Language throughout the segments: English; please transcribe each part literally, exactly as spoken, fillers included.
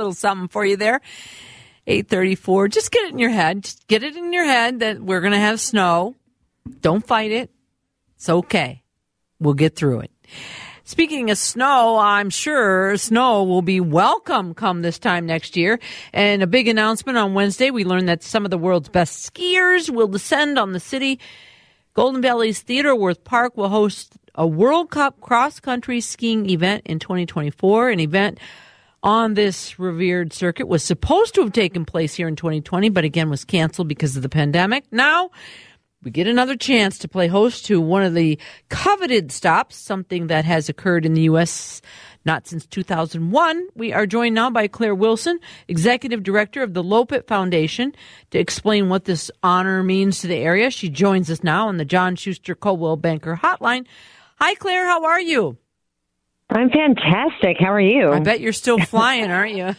little something for you there. eight thirty-four. Just get it in your head. Just get it in your head that we're going to have snow. Don't fight it. It's okay. We'll get through it. Speaking of snow, I'm sure snow will be welcome come this time next year. And a big announcement on Wednesday, we learned that some of the world's best skiers will descend on the city. Golden Valley's Theodore Wirth Park will host a World Cup cross-country skiing event in twenty twenty-four. An event on this revered circuit was supposed to have taken place here in twenty twenty, but again was canceled because of the pandemic. Now we get another chance to play host to one of the coveted stops, something that has occurred in the U S not since two thousand one. We are joined now by Claire Wilson, Executive Director of the Lopet Foundation, to explain what this honor means to the area. She joins us now on the John Schuster Coldwell Banker Hotline. Hi, Claire. How are you? I'm fantastic. How are you? I bet you're still flying, aren't you?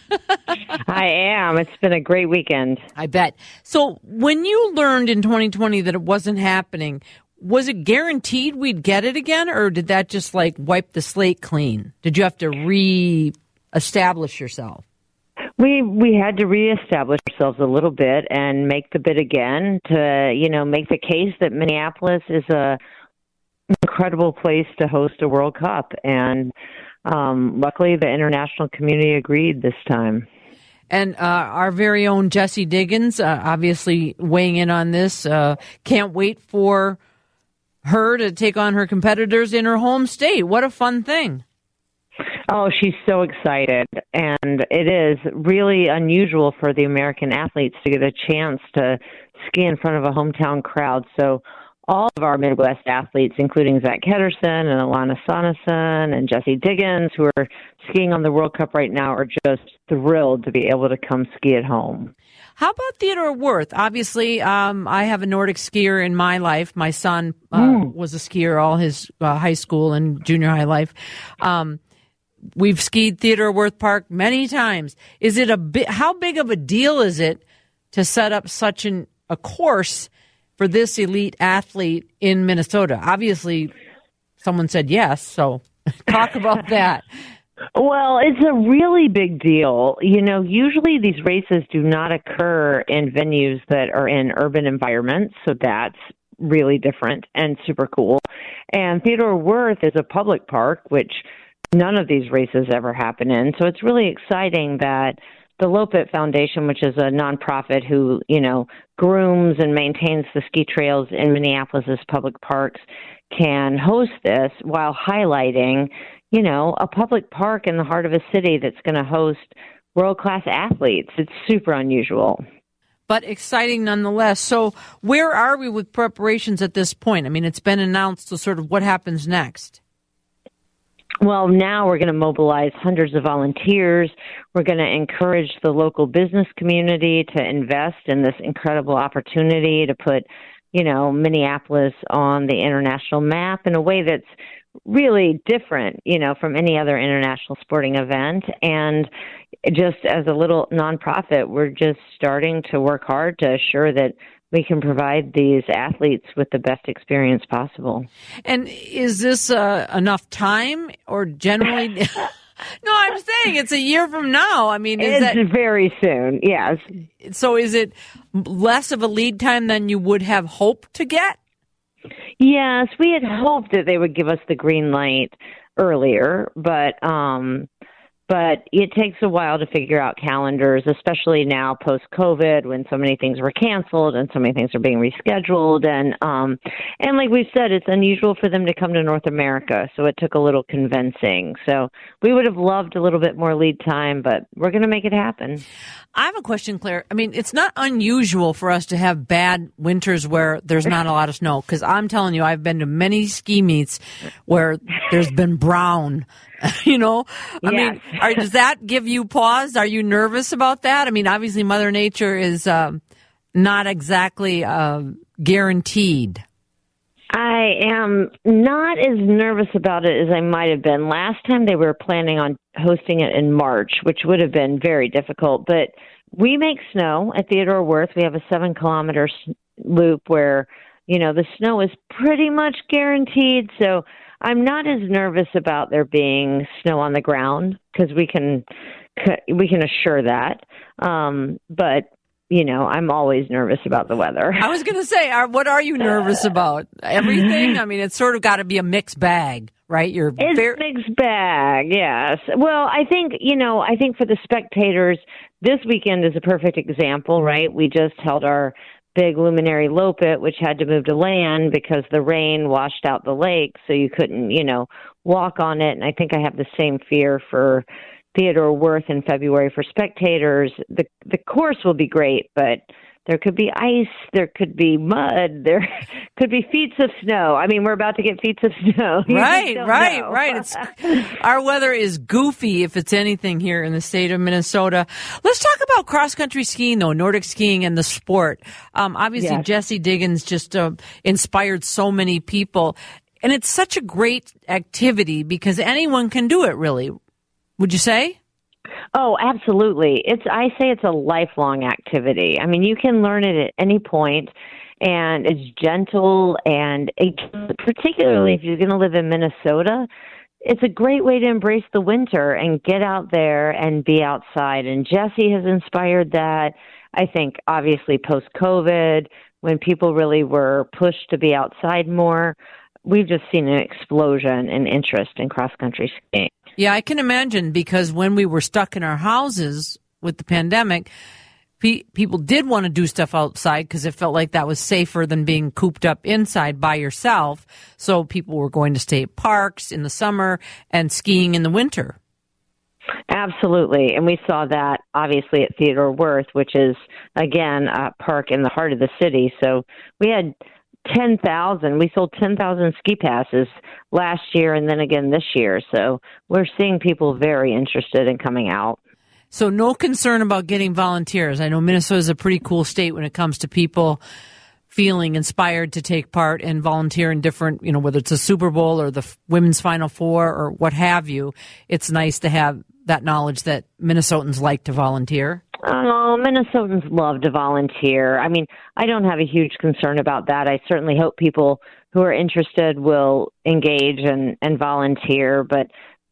I am. It's been a great weekend. I bet. So when you learned in twenty twenty that it wasn't happening, was it guaranteed we'd get it again, or did that just like wipe the slate clean? Did you have to re-establish yourself? We we had to reestablish ourselves a little bit and make the bid again to, you know, make the case that Minneapolis is a incredible place to host a World Cup. And um, luckily, the international community agreed this time. And uh, our very own Jessie Diggins, uh, obviously weighing in on this, uh, can't wait for her to take on her competitors in her home state. What a fun thing. Oh, she's so excited. And it is really unusual for the American athletes to get a chance to ski in front of a hometown crowd. So all of our Midwest athletes, including Zach Ketterson and Alana Sonesson and Jessie Diggins, who are skiing on the World Cup right now, are just thrilled to be able to come ski at home. How about Theodore Wirth? Obviously, um, I have a Nordic skier in my life. My son uh, mm. was a skier all his uh, high school and junior high life. Um, we've skied Theodore Wirth Park many times. Is it a bi- how big of a deal is it to set up such an, a course for this elite athlete in Minnesota? Obviously, someone said yes, so talk about that. Well, it's a really big deal. You know, usually these races do not occur in venues that are in urban environments, so that's really different and super cool. And Theodore Wirth is a public park, which none of these races ever happen in, so it's really exciting that the Lopet Foundation, which is a nonprofit who, you know, grooms and maintains the ski trails in Minneapolis's public parks, can host this while highlighting, you know, a public park in the heart of a city that's going to host world-class athletes. It's super unusual. But exciting nonetheless. So where are we with preparations at this point? I mean, it's been announced, so sort of what happens next? Well, now we're going to mobilize hundreds of volunteers. We're going to encourage the local business community to invest in this incredible opportunity to put, you know, Minneapolis on the international map in a way that's really different, you know, from any other international sporting event. And just as a little nonprofit, we're just starting to work hard to assure that we can provide these athletes with the best experience possible. And is this uh, enough time, or generally? No, I'm saying it's a year from now. I mean, is it's that very soon? Yes. So, is it less of a lead time than you would have hoped to get? Yes, we had hoped that they would give us the green light earlier, but um, but it takes a while to figure out calendars, especially now post-COVID when so many things were canceled and so many things are being rescheduled. And um, and like we've said, it's unusual for them to come to North America, so it took a little convincing. So we would have loved a little bit more lead time, but we're going to make it happen. I have a question, Claire. I mean, it's not unusual for us to have bad winters where there's not a lot of snow, because I'm telling you, I've been to many ski meets where there's been brown. You know, I yes. mean, are, does that give you pause? Are you nervous about that? I mean, obviously, Mother Nature is uh, not exactly uh, guaranteed. I am not as nervous about it as I might have been. Last time they were planning on hosting it in March, which would have been very difficult. But we make snow at Theodore Wirth. We have a seven kilometer loop where, you know, the snow is pretty much guaranteed. So I'm not as nervous about there being snow on the ground because we can we can assure that. Um, but you know, I'm always nervous about the weather. I was going to say, are, what are you nervous about? Everything? I mean, it's sort of got to be a mixed bag, right? You're it's very- a mixed bag, yes. Well, I think, you know, I think for the spectators, this weekend is a perfect example, right? We just held our big luminary Lopit, which had to move to land because the rain washed out the lake, so you couldn't, you know, walk on it. And I think I have the same fear for Theodore Wirth in February for spectators. The the course will be great, but there could be ice, there could be mud, there could be feet of snow. I mean, we're about to get feet of snow. You right, right, know. right. It's, our weather is goofy, if it's anything, here in the state of Minnesota. Let's talk about cross-country skiing, though, Nordic skiing and the sport. Um, obviously, yes. Jessie Diggins just uh, inspired so many people. And it's such a great activity because anyone can do it, really. Would you say? Oh, absolutely. It's I say it's a lifelong activity. I mean, you can learn it at any point, and it's gentle, and it, particularly if you're going to live in Minnesota, it's a great way to embrace the winter and get out there and be outside. And Jessie has inspired that. I think, obviously, post-COVID, when people really were pushed to be outside more, we've just seen an explosion in interest in cross-country skiing. Yeah, I can imagine, because when we were stuck in our houses with the pandemic, pe- people did want to do stuff outside because it felt like that was safer than being cooped up inside by yourself. So people were going to state parks in the summer and skiing in the winter. Absolutely. And we saw that obviously at Theodore Wirth, which is, again, a park in the heart of the city. So we had ten thousand. We sold ten thousand ski passes last year and then again this year. So we're seeing people very interested in coming out. So no concern about getting volunteers. I know Minnesota is a pretty cool state when it comes to people feeling inspired to take part and volunteer in different, you know, whether it's a Super Bowl or the Women's Final Four or what have you. It's nice to have that knowledge that Minnesotans like to volunteer. Oh, Minnesotans love to volunteer. I mean, I don't have a huge concern about that. I certainly hope people who are interested will engage and, and volunteer. But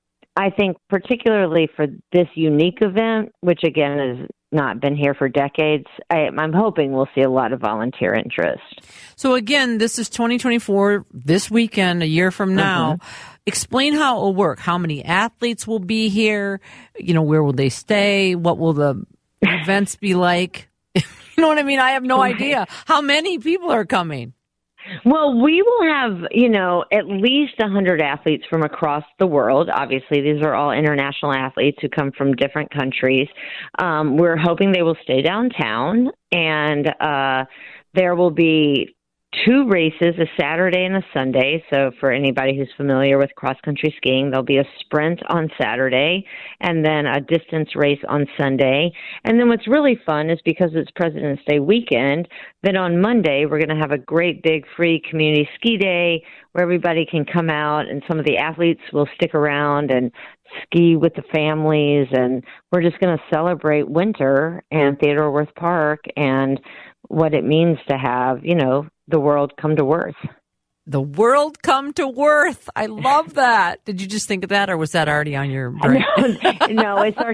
I think particularly for this unique event, which again has not been here for decades, I, I'm hoping we'll see a lot of volunteer interest. So again, this is twenty twenty-four, this weekend, a year from now. Mm-hmm. Explain how it will work. How many athletes will be here? You know, where will they stay? What will the events be like? You know what I mean? I have no right. idea how many people are coming. Well, we will have, you know, at least one hundred athletes from across the world. Obviously, these are all international athletes who come from different countries. Um, we're hoping they will stay downtown, and uh, there will be two races, a Saturday and a Sunday. So for anybody who's familiar with cross-country skiing, there'll be a sprint on Saturday and then a distance race on Sunday. And then what's really fun is because it's President's Day weekend, then on Monday we're going to have a great big free community ski day where everybody can come out, and some of the athletes will stick around and ski with the families. And we're just going to celebrate winter and Theodore Wirth Park and what it means to have, you know, the world come to Wirth. The world come to Wirth. I love that. Did you just think of that, or was that already on your brain? No, no, it's our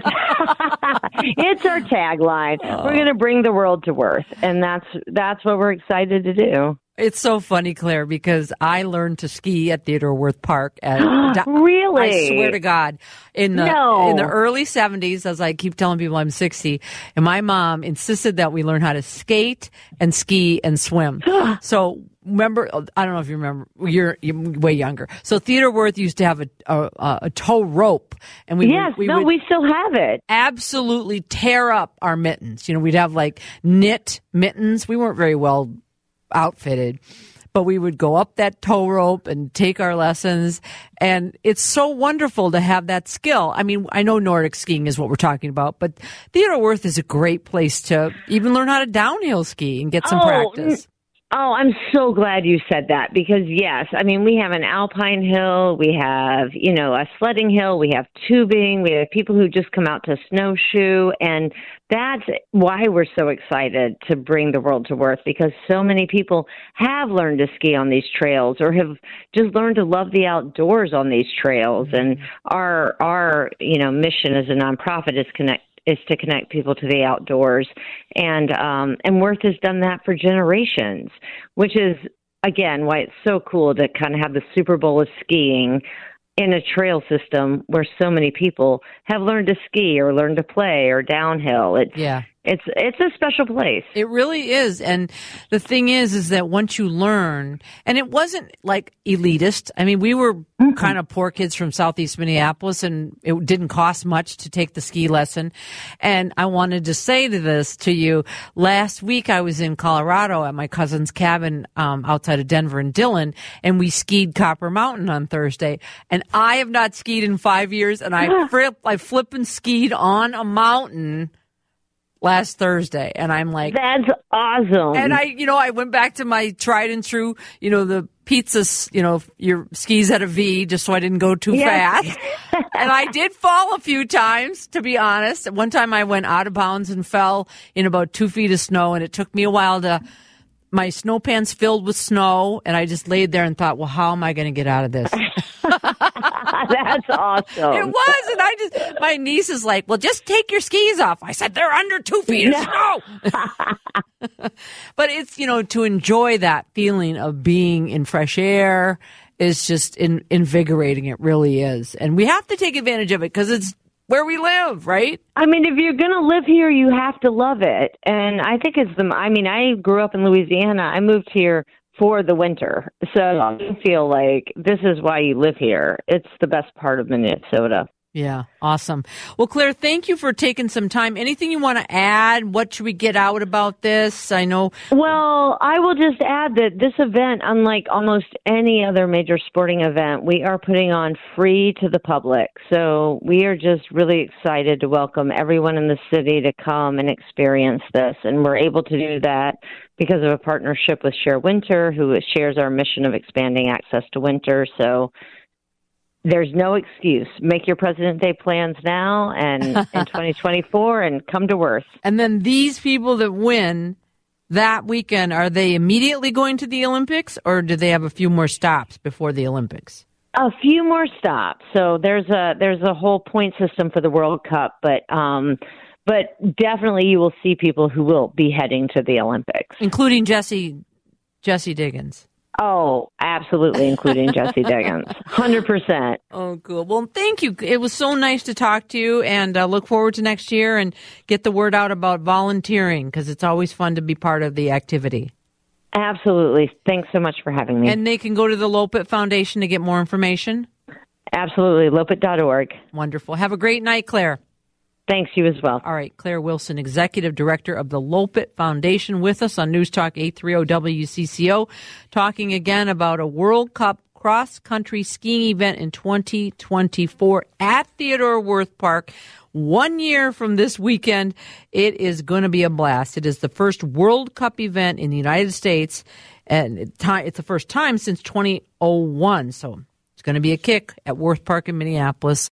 it's our tagline. Oh. We're going to bring the world to Wirth, and that's that's what we're excited to do. It's so funny, Claire, because I learned to ski at Theodore Wirth Park. At, really? I swear to God. In the no. in the early seventies, as I keep telling people I'm sixty, and my mom insisted that we learn how to skate and ski and swim. So remember, I don't know if you remember, you're, you're way younger. So Theodore Wirth used to have a a, a tow rope. And we yes, would, we no, would we still have it. Absolutely tear up our mittens. You know, we'd have like knit mittens. We weren't very well outfitted, but we would go up that tow rope and take our lessons. And it's so wonderful to have that skill. I mean, I know Nordic skiing is what we're talking about, but Theodore Wirth is a great place to even learn how to downhill ski and get some oh, practice. Oh, I'm so glad you said that because, yes, I mean, we have an alpine hill, we have, you know, a sledding hill, we have tubing, we have people who just come out to snowshoe, and that's why we're so excited to bring the world to Worth because so many people have learned to ski on these trails or have just learned to love the outdoors on these trails. And our, our you know, mission as a nonprofit is connect. is to connect people to the outdoors. And um, and Worth has done that for generations, which is, again, why it's so cool to kind of have the Super Bowl of skiing in a trail system where so many people have learned to ski or learned to play or downhill. It's, yeah. It's it's a special place. It really is. And the thing is, is that once you learn, and it wasn't like elitist. I mean, we were mm-hmm. kind of poor kids from Southeast Minneapolis, and it didn't cost much to take the ski lesson. And I wanted to say to this to you, last week I was in Colorado at my cousin's cabin um, outside of Denver and Dillon, and we skied Copper Mountain on Thursday. And I have not skied in five years, and I, flip, I flip and skied on a mountain last Thursday, and I'm like, that's awesome. And I, you know, I went back to my tried and true, you know, the pizza, you know, your skis at a V, just so I didn't go too yes. fast. And I did fall a few times, to be honest. One time I went out of bounds and fell in about two feet of snow, and it took me a while to, my snow pants filled with snow, and I just laid there and thought, well, how am I going to get out of this? That's awesome. It was, and I just, my niece is like, well, just take your skis off. I said, they're under two feet no. of snow. But it's, you know, to enjoy that feeling of being in fresh air is just in, invigorating. It really is. And we have to take advantage of it because it's where we live, right? I mean, if you're going to live here, you have to love it. And I think it's the, I mean, I grew up in Louisiana. I moved here for the winter. So I feel like this is why you live here. It's the best part of Minnesota. Yeah, awesome. Well, Claire, thank you for taking some time. Anything you want to add? What should we get out about this? I know. Well, I will just add that this event, unlike almost any other major sporting event, we are putting on free to the public. So we are just really excited to welcome everyone in the city to come and experience this. And we're able to do that because of a partnership with Share Winter, who shares our mission of expanding access to winter. So there's no excuse. Make your President Day plans now and in twenty twenty-four and come to Worth. And then these people that win that weekend, are they immediately going to the Olympics, or do they have a few more stops before the Olympics? A few more stops. So there's a there's a whole point system for the World Cup, but um, but definitely you will see people who will be heading to the Olympics, including Jesse Jesse Diggins. Oh, absolutely, including Jesse Diggins. one hundred percent. Oh, cool. Well, thank you. It was so nice to talk to you, and uh, look forward to next year and get the word out about volunteering, because it's always fun to be part of the activity. Absolutely. Thanks so much for having me. And they can go to the Lopet Foundation to get more information? Absolutely. Lopet dot org. Wonderful. Have a great night, Claire. Thanks, you as well. All right, Claire Wilson, Executive Director of the Lopet Foundation, with us on News Talk eight thirty W C C O, talking again about a World Cup cross-country skiing event in twenty twenty-four at Theodore Wirth Park. One year from this weekend, it is going to be a blast. It is the first World Cup event in the United States, and it's the first time since two thousand one, so it's going to be a kick at Wirth Park in Minneapolis.